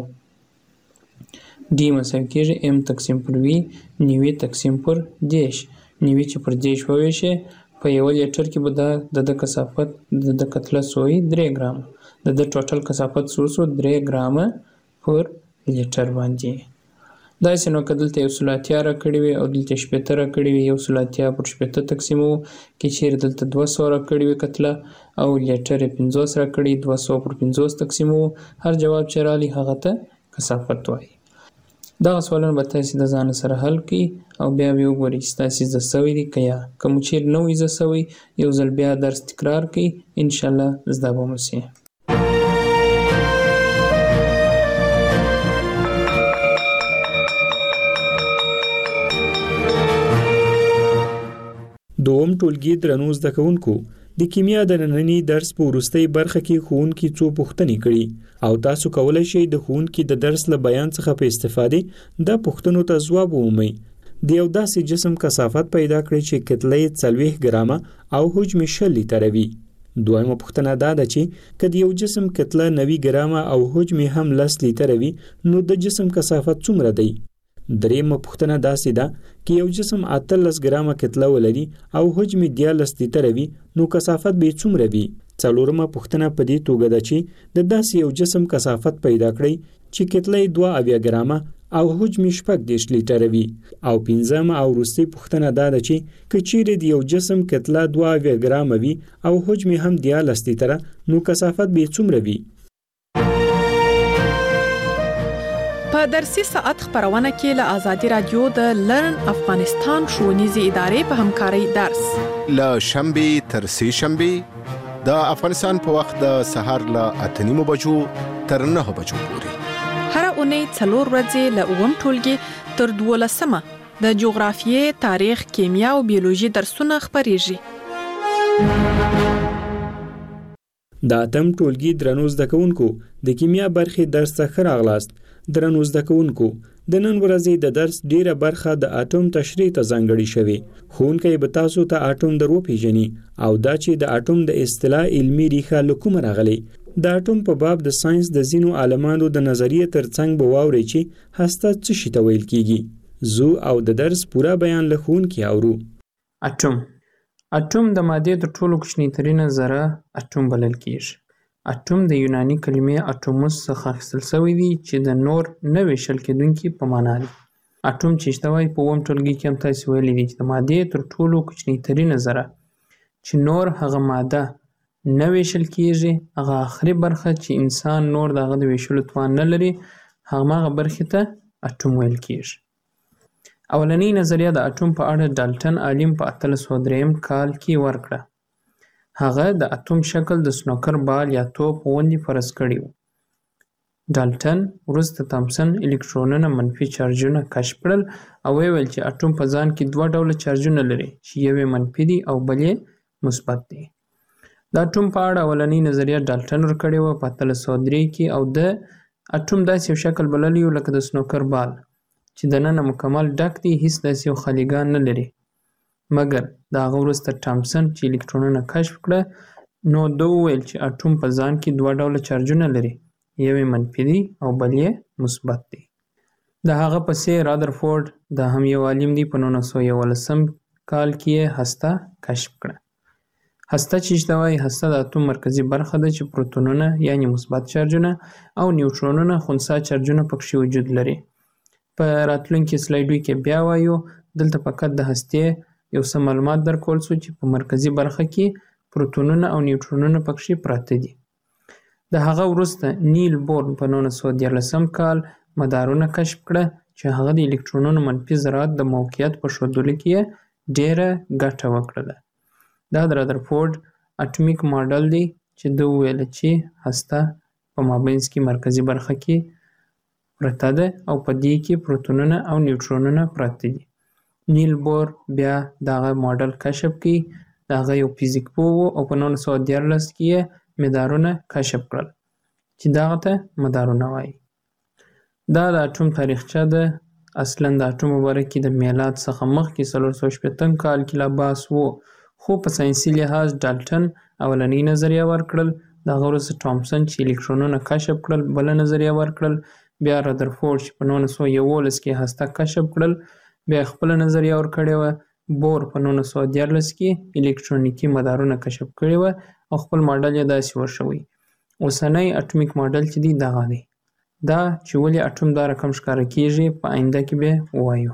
ډي مساوي کېږي ام تقسیم پر وي نوي تقسیم پر دېرش. نوي چې پر دېرش وویشې په یو لیټر کې به دا د د کثافت د د کتله سوی درې ګرامه. د د ټوټل کثافت څو سو؟ درې ګرامه پر لیټر باندې. داسې نو که دلته یو سل اتیا را کړې وي او دلته شپېته را کړې وي، یو سل اتیا پر شپېته تقسیموو. که چیرې دلته دوه سوه را کړې وي کتله او لیټر یې پنځوس را کړي، دوه سوه پر پنځوس تقسیموو. هر جواب چې راغلی هغه ته کثافت وایي. دغه سوالونه به تاسې د ځان سره حل کړئ او بیا به وګورئ چې تاسې زده سوي دي که یا که مو چیرې نه وي زده سوی یو ځل بیا درس تکرار کړئ انشاءالله زده به مو سي. دوم ټولګي درنو زده کوونکو د کیمیا د نننی درس په وروستۍ برخه کې ښوونکي څو پوښتنې کړي او تاسو کولی شئ د ښوونکي د درس له بیان څخه په استفادې د پوښتنو ته ځواب ومومئ. د یو داسې جسم کثافت پیدا کړئ چې کتله یې څلوېښت ګرامه او حجم یې شل لیتره وي. دویمه پوښتنه دا ده چې که د یو جسم کتله نوي ګرامه او حجم یې هم لس لیتره وي نو د جسم کثافت څومره دی؟ دریمه پوښتنه داسې ده که یو جسم اتلس ګرامه کتله ولري او حجم یې دیارلس لیتره وي نو کثافت به یې څومره وي؟ څلورمه پوښتنه په دې توګه ده چې د داسې یو جسم کثافت پیدا کړئ چې کتله یې دوه اویا ګرامه او حجم یې شپږ دېرش لیتره وي. او پنځمه او وروستۍ پوښتنه دا ده چې که چیرې د یو جسم کتله دوه اویا ګرامه وي او حجم یې هم دیارلس لیتره نو کثافت به یې څومره وي؟ په درسي ساعت خبرونه کې له آزادي رادیو د لرن افغانستان ښوونیزې ادارې په همکارۍ درس له شنبې تر سې شنبې د افغانستان په وخت د سهار له اته نیمو بجو تر نهه بجو پورې هر اونۍ څلور ورځې له اووم ټولګي تر دولسمه د جغرافیې، تاریخ، کیمیا او بیولوژي درسونه خبرېږي. د اتم ټولګي درنو زده کوونکو د کیمیا برخې درس ته ښه راغلاست. درنو زده کوونکو د نن ورځې د درس ډیره برخه د اټوم تشریح ته ځانګړې شوې. ښوونکی به تاسو ته اټوم در وپېژني او دا چې د اټوم د اصطلاح علمي ریښه له کومه راغلې. د اټوم په باب د ساينس د ځینو عالمانو د نظریې ترڅنګ به واورئ چې هسته څه شي ته ویل کیږي. زه او د درس پوره بیان له ښوونکي اورو. اټوم اټوم د مادې تر ټولو کوچنی ترینه ذره اټوم بلل کیږي. اټوم د یوناني کلمې اټوموس څخه اخیستل شوی دی چې د نور نه ویشل کېدونکي په معنا دی. اټوم چې شته وایي په اووم ټولګي کې هم تاسې ویلي دي چې د مادې تر ټولو کوچنی ترینه ذره چې نور هغه ماده نه ویشل کیږي، هغه آخري برخه چې انسان نور د هغه د ویشلو توان نه لري، هغه برخې ته اټوم ویل کیږي. اولنۍ نظریه د اټوم په اړه ډالټن عالم په اتلس سوه درېیم کال کې ورکړه. هغه د اټوم شکل د سنوکر بال یا توپ غوندې فرض کړی و. ډالټن وروسته تامسن الکترونونه منفي چارجونه کشف کړل او ویل چې اټوم په ځان کې دوه ډوله چارجونه لري چې یو یې منفي دی او بل یې مثبت دی. د اټوم په اړه اولنۍ نظریه ډالټن ورکړې وه په اتلس سوه درې کې او د اټوم داسې یو شکل بللی و لکه د سنوکر بال چې دننه مکمل ډک دی، هیڅ داسې یو خالیګان نه لري. مګر د هغه وروسته تامسن چې الکترونونه کشف کړه نو ده وویل چې اټوم په ځان کې دوه ډوله چارجونه لري، یو یې منفي دی او بل یې مثبت دی. د هغه پسې رادرفورډ دا هم یو عالم دی په نولس سوه یولسم کال کې یې هسته کشف کړه. هسته چې شته وایي هسته د اټوم مرکزي برخه ده چې پروتونونه یعنی مثبت چارجونه او نیوټرونونه خنثی چارجونه پکښې وجود لري. په راتلونکي سلایډو کې بیا وایو. دلته فقط د هستې یو څه معلومات درکول شو چې په مرکزي برخه کې پروتونونه او نیوټرونونه پکښې پراته دي. د هغه وروسته نیل بورن په نولس سوه دیارلسم کال مدارونه کشف کړه چې هغه د الکترونونو منفي ذرات د موقعیت په ښودلو کې یې ډېره ګټه وکړله. دا د رادرفورډ اټومیک ماډل دی چې ده وویله چې هسته په مابینځ کې مرکزي برخه کې پرته ده او په دې کې پروتونونه او نیوټرونونه پراته دي. نیل بور بیا دغه ماډل کشف کړي. د هغه یو فزیک پوه و او په نولس سوه دیارلس کې یې مدارونه کشف کړل چې دغه ته مدارونه وایي. دا د اټوم تاریخچه ده. اصلا د اټوم په باره کې د میلاد څخه مخکې څلور سوه شپېتم کال کې لا بحث و، خو په ساینسي لحاظ ډالټن اولنۍ نظریه ورکړل. د هغه وروسته تامسن چې الکترونونه کشف کړل بله نظریه ورکړل. بیا رادرفورډ چې په نولس سوه یولس کې هسته کشف کړل بیا خپله نظریه ورکړې وه. بور په نولس سوه دیارلس کې الکترونیکي مدارونه کشف کړي وه او خپل ماډل یې داسې ورښوی. اوسنی اټومیک ماډل چې دی دغه دی. دا چې ولې اټوم دا رقم ښکاره کیږي په آینده کې به ووایو.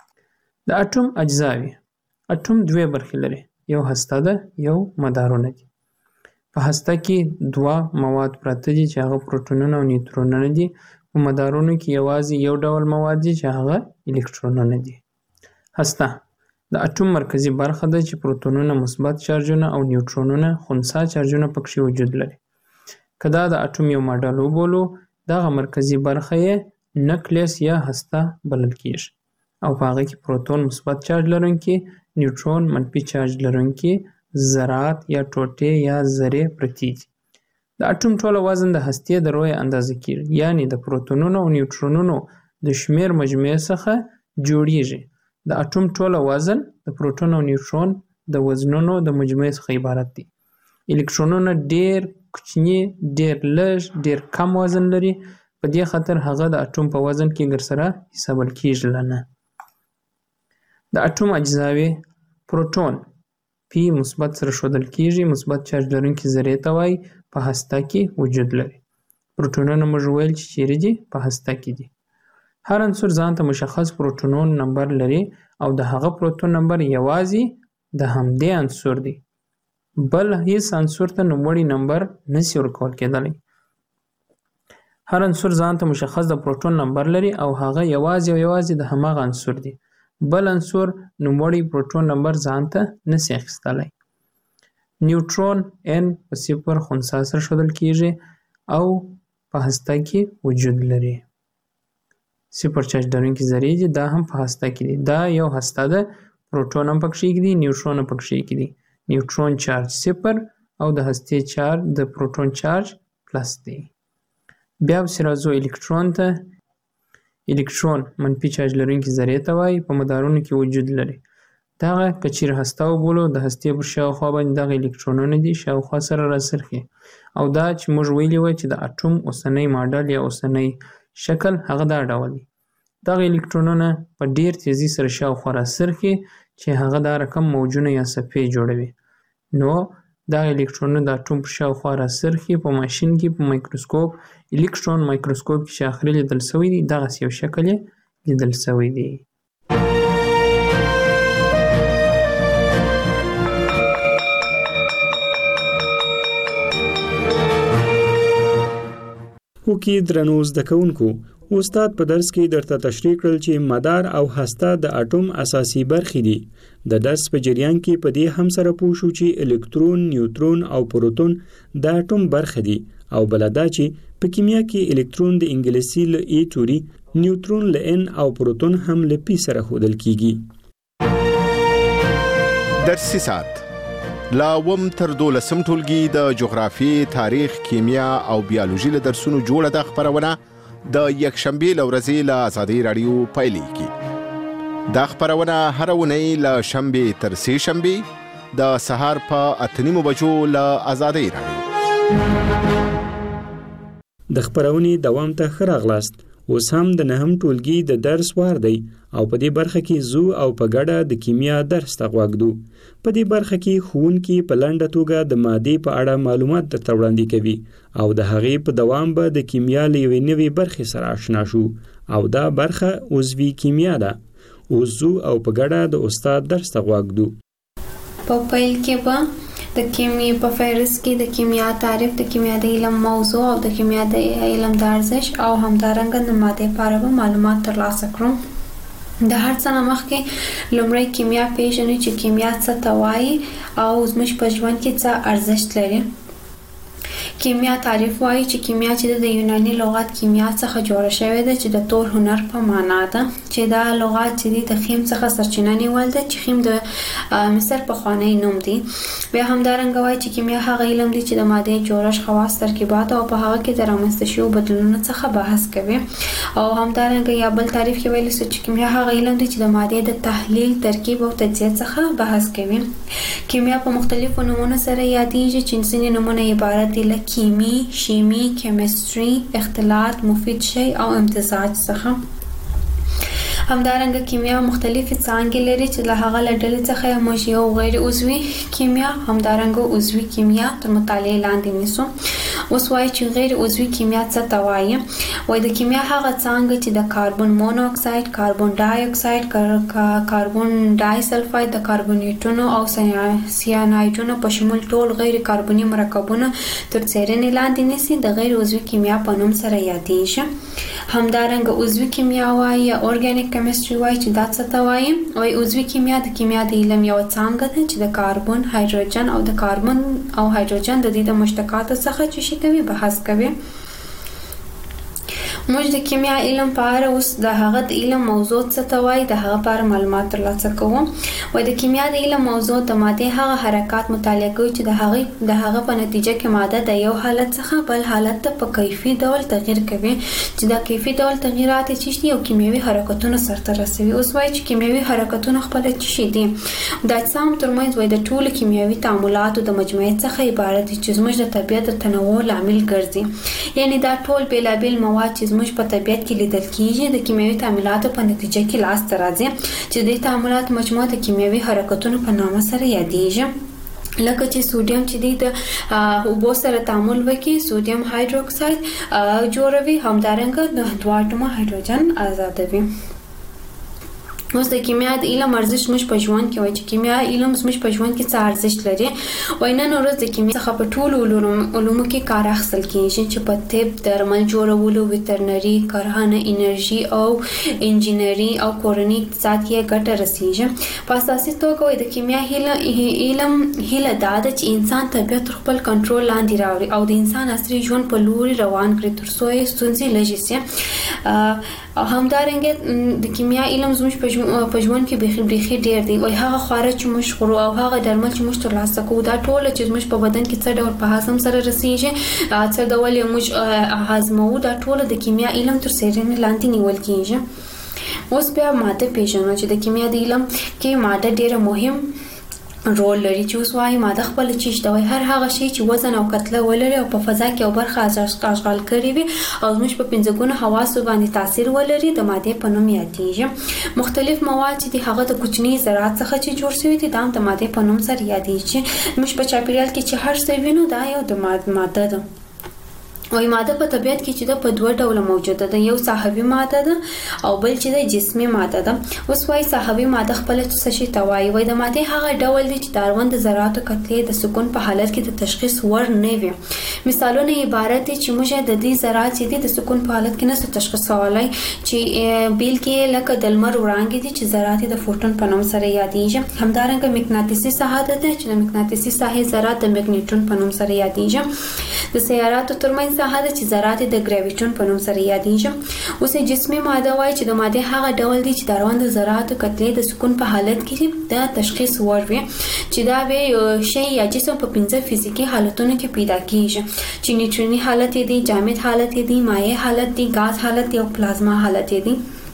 د اټوم اجزاوې. اټوم دوې برخې لري، یو هسته ده یو مدارونه دي. په هسته کې دوه مواد پراته دي چې هغه پروتونونه او نیوترونونه دي. په مدارونو کې یوازې یو ډول مواد دي چې هغه الکترونونه دي. هسته د اټوم مرکزی برخه ده چې پروتونونه مثبت چارجونه او نیوټرونونه خنثی چارجونه پکې وجود لري. که دا د اټوم یو ماډل وبولو دغه مرکزی برخه یې نکلیس یا هسته بلل کیږي او په هغه کې پروتون مثبت چارج لرونکي، نیوټرون منفي چارج لرونکي ذرات یا ټوټې یا ذرې پرتې دي. د اټوم ټوله وزن د هستې د رویې اندازه کیږي، یعنی د پروتونونو او نیوټرونونو د شمیر مجموعې څخه جوړیږي. د اټوم ټوله وزن د پروتون او نیوټرون د وزنونو د مجموعې څخه عبارت دی. الکترونونه ډیر کوچني، ډیر لږ، ډیر کم وزن لري، په دې خاطر هغه د اټوم په وزن کې ګرسره حسابل کیږي نه. د اټوم اجزاوي پروتون پی مثبت سره ښودل کیږي، مثبت چارج لرونکي ذرې ته وایي، په هسته کې وجود لري. پروتونونه موږ ویل چې چیرې دي؟ په هسته کې دي. هر عنصر ځان ته مشخص پروتونون نمبر لري او د هغه پروتون نمبر یوازې د همدې عنصر دی، بل هیڅ عنصر ته نوموړی نمبر نشي ورکول کېدلی. هر عنصر ځان ته مشخص د پروتون نمبر لري او هغه یوازې او یوازې د هماغه عنصر دی، بل عنصر نوموړی پروتون نمبر ځان ته نشي اخیستلی. نیوټرون ان په صفر خنثی سره ښودل کیږي او په هسته کې وجود لري. صفر چارج لرونکي ذرې دي، دا هم په هسته کې دي. دا یو هسته ده، پروتون هم پکې کې دي، نیوټرون هم پکې کې دي. نیوټرون چارج صفر او د هستې چارج د پروتون چارج پلس دی. بیا پسې راځو الکترون ته. الکترون منفي چارج لرونکي ذرې ته وایي، په مدارونو کې وجود لري. دغه که چیرې هسته وبولو د هستې پر شاوخوا باندې دغه الکترونونه دي شاوخوا سره راڅرخي او دا چې موږ ویلي وای چې د اټوم اوسنی ماډل یا اوسنی شکل هغه دا ډول دی. دغه الکترونونه په ډیر تیزی سره شاوخوا راڅرخي چې هغه دا رقم موجونه یا صفحې جوړوي. نو دغه الکترونونه د اټوم پر شاوخوا راڅرخي. په ماشین کې په مایکروسکوپ الکترون مایکروسکوپ کې چې اخري لیدل شوی دی دغسې یو شکل یې لیدل شوی دی. وکي درنو زده کوونکو، استاد په درس کې درته تشریح کړل چې مدار او هسته د اټوم اساسي برخې دي. د درس په جریان کې په دې هم سره پوه شو چې الکترون، نیوټرون او پروتون د اټوم برخې دي او بل دا چې په کیمیا کې الکترون د انګلیسي له ای توري، نیوټرون له ان او پروتون هم له پی سره ښودل کیږي. درسي ساعت لا وم تر دولسم ټولګي د جغرافیې، تاریخ، کیمیا او بیولوژي له درسونو جوړه ده خبرونه د یکشنبې له ورځې له ازادي راډیو پیلېږي. دا خبرونه هره اونۍ له شنبې تر سې شنبې د سهار په اته نیمو بجو له ازادي راډیو. د خبرونې دوام ته ښه راغلاست. اوس هم د نهم ټولګي د درس وار دی او په دې برخه کې زو او په ګډه د کیمیا درس ته غوږ دو. په دې برخه کې ښوونکي په لنډه توګه د مادې په اړه معلومات درته وړاندې کوي او د هغې په دوام به د کیمیا له یوې نوې برخې سره آشنا شو او دا برخه عضوي کیمیا ده. اوس زو او په ګډه د استاد درس ته غوږ دو. په پیل کې به د کیمیا په فهرست کې د کیمیا تعریف، د کیمیا د علم موضوع او د کیمیا د علم د ارزش او همدارنګه د مادې په اړه معلومات ترلاسه کړو. د هر څه نه مخکې لومړی کیمیا پیژنو چې کیمیا څه ته وایي او زموږ په ژوند کې څه ارزښت لري. کیمیا تعریف وایي چې کیمیا چې د یوناني لغت کیمیا څخه جوړه شوې ده چې د تور هنر په معنا ده، چې دا لغت چې دی د خیم څخه سرچینه نیول ده چې خیم د مصر پخوانی نوم دی. بیا همدارنګه وایي چې کیمیا هغه علم دی چې د مادې جوړښت، خواص، ترکیبات او په هغه کې د رامنځته شویو بدلونونو څخه بحث کوي. او همدارنګه یا بل تعریف کې ویل چې کیمیا هغه علم دی چې د مادې د تحلیل، ترکیب او تجزیه څخه بحث کوي. کیمیا په مختلفو نومونو سره یادېږي چې ځینې نومونه عبارت دي له کیمی، شیمی، کیمستري، اختلاط، مفید شی او امتزاج څخه. همدارنګه کیمیا مختلفې څانګې لري چې له هغه له ډلې څخه موږ یو غیر عضوي کیمیا، همدارنګه عضوي کیمیا تر مطالعې لاندې نیسو. اوس وایي چې غیر عضوي کیمیا څه ته وایي. وایي د کیمیا هغه څانګه چې د کاربن مونو اکساید، کاربن ډای اکساید، کاربن ډای سلفاید، د کاربونیټونو او سیانایډونو په شمول ټول غیر کاربني مرکبونه تر څیړنې لاندې نیسي، د غیر عضوي کیمیا په نوم سره یادېږي. همدارنګه عضوي کیمیا وایي یا اورګانیک کیمستري وایي چې دا څه ته وایي. وایي عضوي کیمیا د کیمیا د علم یو څانګه ده چې د کاربن، هایدروجن او د کاربن او هایدروجن د دې د مشتقاتو څخه چې شي کوي بحث کوي. موږ د کیمیا علم په اړه اوس د هغه د علم موضوع څه ته وایي د هغه په اړه معلومات ترلاسه کوو. وایي د کیمیا د علم موضوع د مادې هغه حرکات مطالعه کوي چې د هغه د هغه په نتیجه کې ماده د یو حالت څخه بل حالت ته په کیفي ډول تغیر کوي چې دا کیفي ډول تغیرات چې دي او کیمیاوي حرکتونه سرته رسوي. اوس وایي چې کیمیاوي حرکتونه خپل چې دي د اجسام ترمنځ وایي د ټولو کیمیاوي تعاملاتو د مجموعې څخه عبارت دي چې زموږ د طبیعت د تنوع لامل ګرځي. یعنی دا ټول بیلابیل مواد چې زموږ په طبیعت کې لیدل کیږي د کیمیاوي تعاملاتو په نتیجه کې لاس ته راځي چې د تعاملات مجموعه د کیمیاوي حرکتونو په نامه سره یادېږي. لکه چې سوډیم چې د اوبو سره تعامل وکړي سوډیم هایدروکساید جوړوي، همدارنګه د دوه اټومه هایدروجن آزادوي. اوس د کیمیا د علم ارزښت موږ په ژوند کې وایي چې کیمیا علم موږ په ژوند کې څه ارزښت لري. وایي نن ورځ د کیمیا څخه په ټولو علومو کې کار اخیستل کیږي چې په طب، درمل جوړولو، ویترنري، کرهڼه، انرژي او انجینري او کورني اقتصاد کې ګټه رسیږي. په اساسي توګه وایي د کیمیا علم هیله دا ده چې انسان طبیعت تر خپل کنټرول لاندې راوړي او د انسان عصري ژوند په لوري روان کړي تر څو یې ستونزې لږې سي. همدارنګه د کیمیا علم زموږ په په ژوند کې بيخي بيخي ډېر دی. وایي هغه خواړه چې موږ خورو او هغه درمل چې موږ ترلاسه کوو دا ټول چې موږ په بدن کې څه ډول په هضم سره رسیږي، څه ډول موږ هضمو، دا ټول د کیمیا علم تر څیړنې لاندې نیول کیږي. اوس بیا ماده پیژنو چې د کیمیا د علم کې ماده ډېره مهم رول لري. چې اوس وایي ماده خپل چیش دا وایي هر هغه شی چې وزن او کتله ولري او په فضا کې او برخه اشغال کړي وي او زموږ په پنځه ګونو حواسو باندې تاثیر ولري د ماده په نوم یادېږي. مختلف مواد چې د هغه د کوچني ذرات څخه چې جوړ شوي دي دا د ماده په نوم سره یادېږي. موږ په چاپیریال کې چې هر څه وینو دا یو د ماده ده. وایي ماده په طبیعت کې چې د په دوه ډوله موجوده ده، یو ساحوي ماده ده او بل چې د جسمي ماده ده. اوس وایي ساحوي ماده خپل څه شي ته وایي. وایي د ماده هغه ډول دی چې د اړوند ذراتو کتلې د سکون په حالت کې د تشخیص وړ نه وي. مثالونه عبارت دي چې موږ د دې ذرات چې د سکون په حالت کې نه تشخیصولای چې بیل کې لکه د لمر وړانګې دي چې ذرات د فوټون په نوم سره یادېږي. همدارنګه مقناطیسي ساحه ده چې د مقناطیسي ساحې ذرات د میګنیټون په نوم سره یادېږي. د سیاراتو ترمنځ ساحه ده چې ذرات د ګراویټون په نوم سره یادېږي. اوس جسمي ماده وایي چې د ماده هغه ډول دی چې د اړوند ذراتو کتلې د سکون په حالت کې د تشخیص وړ وي چې دا به شی یا جسم په پنځه فزیکي حالتونو کې پیدا کیږي چې نیوټروني حالت دی، جامد حالت دی، مایع حالت دی، غاز حالت دی او پلازما حالت دی.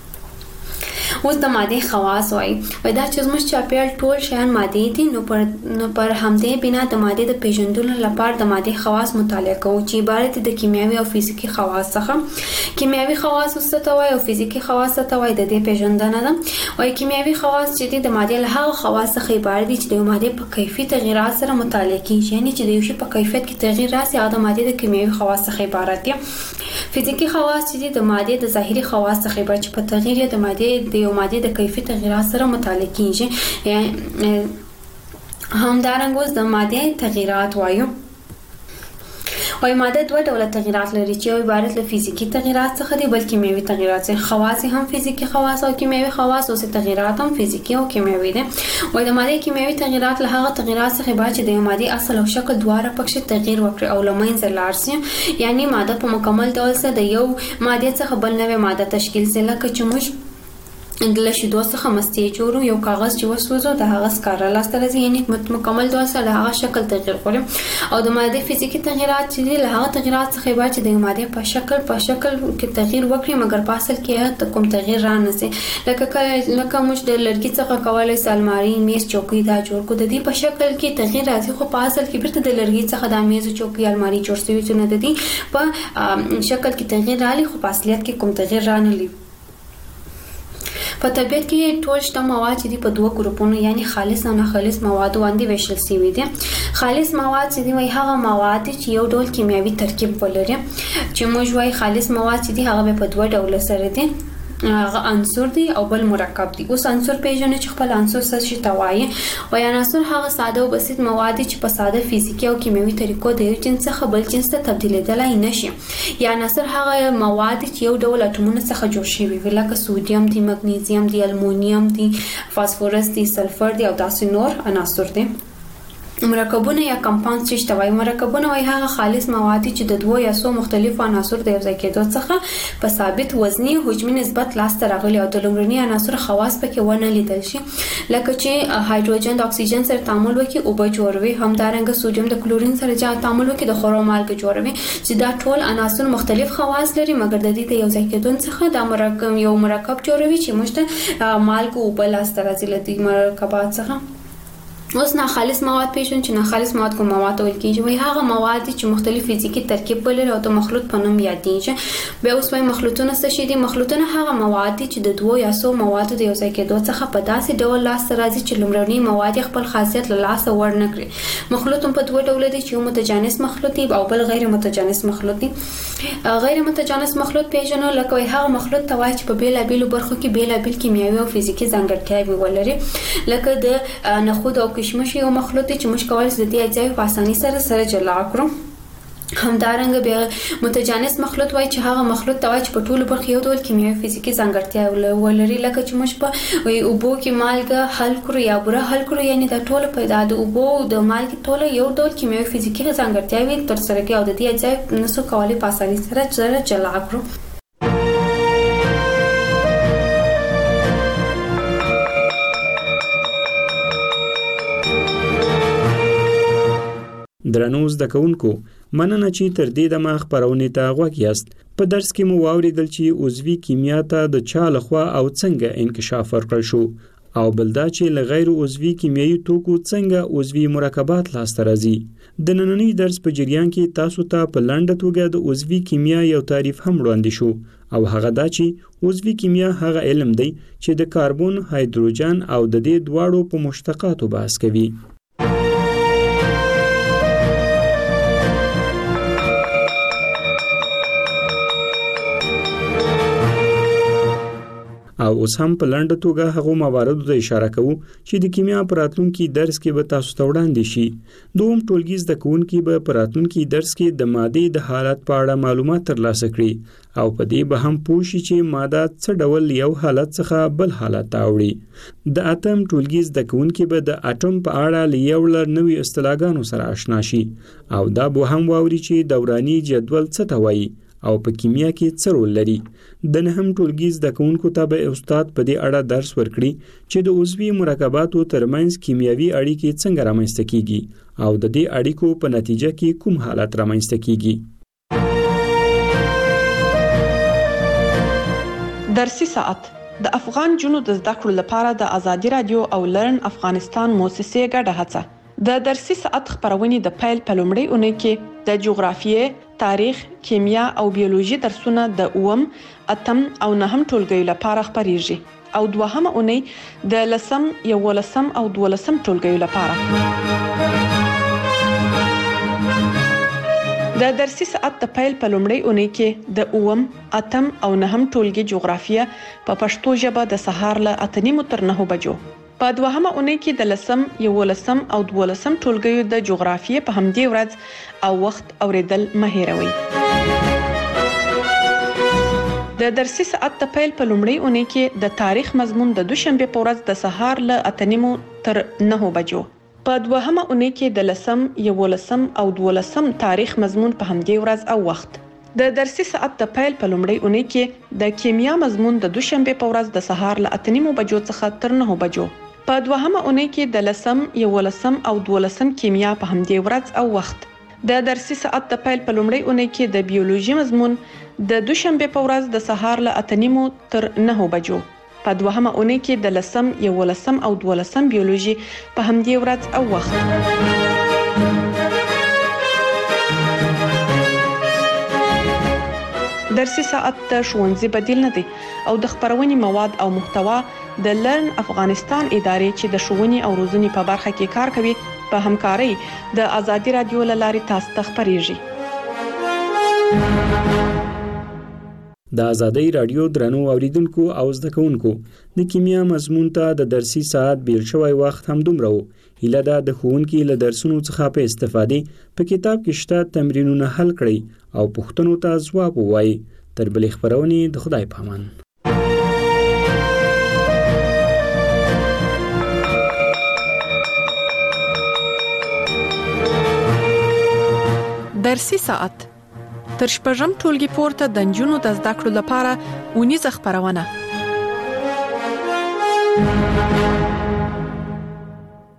اوس د ماده خواص وایي دا چې زموږ چاپیریال ټول شیان ماده دي نو پر نو پر همدې بنا د ماده د پیژندلو لپاره د ماده خواص مطالعه کوو چې عبارت د کیمیاوي او فزیکي خواص څخه. کیمیاوي خواص څه ته وایي او فزیکي خواص څه ته وایي د دې پیژندنه ده. وایي کیمیاوي خواص چې د ماده له هغه خواص څخه عبارت دي چې د ماده په کیفي تغیرات سره مطالعه کیږي، یعنی چې د یو شی په کیفیت کې تغیر راسي هغه د ماده د کیمیاوي خواص څخه عبارت دي. فزیکي خواص چې د ماده د ظاهري خواص څخه عبارت چې په تغیر د ماده د یو ماده د کیفي تغیرات سره مطالعه کیږي. همدارنګه اوس د ماده تغیرات وایو. وایي ماده دوه ډوله تغیرات لري چې یو عبارت له فزیکي تغیرات څخه دي بل کیمیاوي تغیرات څخه. خواص هم فزیکي خواص او کیمیاوي خواص او تغیرات هم فزیکي او کیمیاوي دي. وایي د ماده کیمیاوي تغیرات له هغه تغیرات څخه عبارت چې د ماده اصل او شکل دواړه پکې تغیر وکړي او لمنځه لاړ شي، یعنی ماده په مکمل ډول سره د یو ماده څخه بل نوې ماده تشکیل شي. لکه چې موږ د شیدو څخه مستې جوړو، یو کاغذ چې وسوځو د هغه سکاره لاسته راځي، یعنی مکمل ډول سره هغه شکل تغیر کوي. او د ماده فزیکي تغیرات چې له هغه تغیرات څخه عبارت چې د ماده په شکل په شکل کې تغیر وکړي مګر په اصل کې کوم تغیر را نه شي. لکه لکه موږ د لرګي څخه کولای شو الماری، میز، چوکۍ دا جوړ کړو، د دې په شکل کې تغیر راځي خو په اصل کې بیرته د لرګي څخه د میز، چوکۍ، الماری جوړ شوی چې نه د دې په شکل کې تغیر راځي خو په اصلیت کې کوم تغیر را نه لري. په په طبیعت کې ټول شته مواد چې په دوه ګروپونو یعنی خالص او نه خالص مواد باندې ویشل شوي دي. خالص مواد چې دی وای هغه مواد چې یو ډول کیمیاوي ترکیب ولري، چې موږ وای خالص مواد چې دی هغه په دوه ډول سره دي، هغه عنصر دی او بل مرکب دی. اوس عنصر پیژنې چې خپل عنصر څه شي توایي، وای عنصر هغه ساده او بسیط مواد چې په ساده فزیکی او کیمیاوي طریقو د یو جنس څخه بل جنس ته تبدیلېدلای نشي. یا عنصر هغه مواد چې یو ډول اټومونو څخه جوړ شوي وي، لکه سودیم دی، مګنیزیم دی، المونیم دی، فاسفورس دی، سلفر دی او داسې نور عناصر دي. مرکبونه یا کمپاوند چې توای مرکبونه وای هغه خالص مواد چې د دوه یا څو مختلفو عناصر د یو ځای کېدو څخه په ثابت وزني حجمي نسبت لاسته راغلي او د لومړني عناصر خواص پکې ونه لیدل شي، لکه چې هایدروجن د اکسیجن سره تعامل وکړي او به جوړوي، همدارنګه سوډیم د کلورین سره تعامل وکړي د خورو مالګه جوړوي، چې دا ټول عناصر مختلف خواص لري مګر د دې د یو ځای کېدو څخه دا مرکب یو مرکب جوړوي چې موږ ته مالګه او بل لاسته راځي لدی مرکبات څخه. اوس نه خالص مواد پیژنو چې نه خالص مواد کوم مواد ویل کیږي، وای هغه مواد چې مختلف فزیکی ترکیب ولري او د مخلوط په نوم یادېږي. بیا اوس وای مخلوطونه څه شي دي؟ مخلوطونه هغه مواد چې د دوه یا څو موادو د یو ځای کېدو څخه په داسې ډول لاسته راځي چې لومړني مواد خپل خاصیت له لاسه ور نه کړي. مخلوط په دوه ډول دي، چې یو متجانس مخلوط دی او بل غیر متجانس مخلوط دی. غیر متجانس مخلوط پیژنو لکه هغه مخلوط ته وای چې په بیلابیلو برخو کې بیلابیل کیمیاوي او فزیکی ځانګړتیاوې ولري، لکه د نخود او کشمش یو مخلوط چې موږ کولای شو د دې اجزاوې په اسانۍ سره سره جلا کړو. همدارنګه بیا متجانس مخلوط وای چې هغه مخلوط ته وای چې په ټولو برخو یو ډول کیمیاوي فزیکی ځانګړتیا ولري، لکه چې موږ په اوبو کې مالګه حل کړو یا بوره حل کړو، یعنی دا ټول په د اوبو د مالګې ټول یو ډول کیمیاوي فزیکی ځانګړتیاوې تر سره کوي او د دې اجزاوې نسو کولای په اسانۍ سره سره جلا کړو. درنو زده کوونکو، مننه چې تر دې دمه خپرونې ته غوږ یاست. په درس کې مو واوریدل چې عضوي کیمیا ته د چا لخوا او څنګه انکشاف ورکړل شو، او بل دا چې له غیر عضوي کیمیاوي توکو څنګه عضوي مرکبات لاسته راځي. د نننۍ درس په جریان کې تاسو ته په لنډه توګه د عضوي کیمیا یو تعریف هم وړاندې شو، او هغه دا چې عضوي کیمیا هغه علم دی چې د کاربن، هایدروجن او د دې دواړو په مشتقاتو بحث کوي. او اوس هم په لنډه توګه هغه مواردو ته اشاره کوو چې د کیمیا په راتلونکي درس کې به تاسو ته وړاندې شي. دوم ټولګي زده کوونکي به په راتلونکي درس کې د مادې د حالت په اړه معلومات ترلاسه کړي او په دې به هم پوه شي چې ماده څه ډول یو حالت څخه بل حالت ته وړي. د اتم ټولګي زده کوونکي به د اټوم په اړه له یو لړ نوي اصطلاحګانو سره آشنا شي او دا به هم واوري چې دوراني جدول څه ته وایي او په کیمیا کې څه رول لري. د نهم ټولګي زده کوونکو ته به استاد په دې اړه درس ورکړي چې د عضوي مرکباتو ترمنځ کیمیاوي اړیکې څنګه رامنځته کیږي او د دې اړیکو په نتیجه کې کوم حالت رامنځته کیږي. درسي ساعت د افغان جنو د زده کړو لپاره د ازادي رادیو او لرن افغانستان موسسې ګډه هڅه. د درسي ساعت خبرونه د پیل په لومړۍ اونۍ کې د جغرافیې، تاریخ، کیمیا او بیولوژي درسونه د اوم، اتم او نهم ټولګیو لپاره خبريږي او دوهمه اونۍ د لسم، یولسم او دولسم ټولګیو لپاره. د درسي ساعت د پیل په لومړۍ اونۍ کې د اوم، اتم او نهم ټولګي جغرافیه په پښتو ژبه د سهار له اته نیمو تر نهو بجو. په دوهمه اونۍ کې د لسم، یولسم او دولسم ټولګیو د جغرافیې په همدې ورځ او وخت اوریدل مه هېروئ. د درسي ساعت د پیل په لومړۍ اونۍ کې د تاریخ مضمون د دوشنبه په ورځ د سهار له اته نیمو تر نهو بجو. په دوهمه اونۍ کې د لسم، یولسم او دولسم تاریخ مضمون په همدې ورځ او وخت. د درسي ساعت د پیل په لومړۍ اونۍ کې د کیمیا مضمون د دوشنبه په ورځ د سهار له اته نیمو بجو څخه تر نهو بجو. په دوهمه اونۍ کې د لسم، یولسم او دولسم کیمیا په همدې ورځ او وخت. د درسي ساعت د پیل په لومړۍ اونۍ کې د بیولوژي مضمون د دوشنبه په ورځ د سهار له اته نیمو تر نهو بجو. په دوهمه اونۍ کې د لسم، یولسم او دولسم بیولوژي په همدې ورځ او وخت. درسي ساعت د ښوونځي بدیل نه دی او د خبرونې مواد او محتوا د لرن افغانستان ادارې چې د ښوونې او روزنې په برخه کې کار کوي په همکارۍ د ازادي رادیو لارې تاسو ته خبريږي. د ازادي رادیو درنو اوریدونکو او زده کوونکو د کیمیا مضمون ته د درسي ساعت بیل شوی وخت هم دومره و. هیله ده د ښوونکي له درسونو څخه په استفادې په کتاب کې شته تمرینونه حل کړئ او پوښتنو ته ځواب ووایئ. تر بلې خبرونې د خدای په امان. درسي ساعت تر شپږم ټولګي پورته د نجونو د زده کړو لپاره اونیزه خبرونه